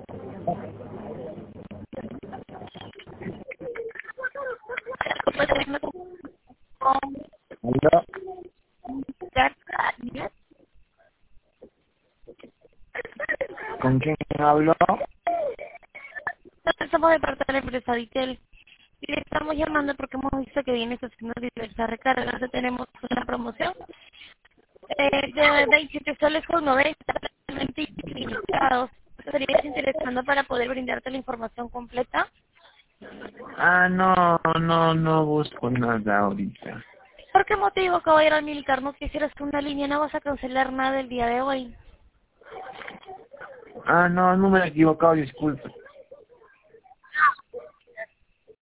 ¿Aló? ¿Con quién hablo? Somos de parte de la empresa Ditel y le estamos llamando porque hemos visto que vienes haciendo diversas recargas. Tenemos una promoción de 27 soles con 90 totalmente ilimitados. ¿Estarías interesando para poder brindarte la información completa? No busco nada ahorita. ¿Por qué motivo, caballero militar, no quisieras que una línea? No vas a cancelar nada el día de hoy. No me he equivocado, disculpe.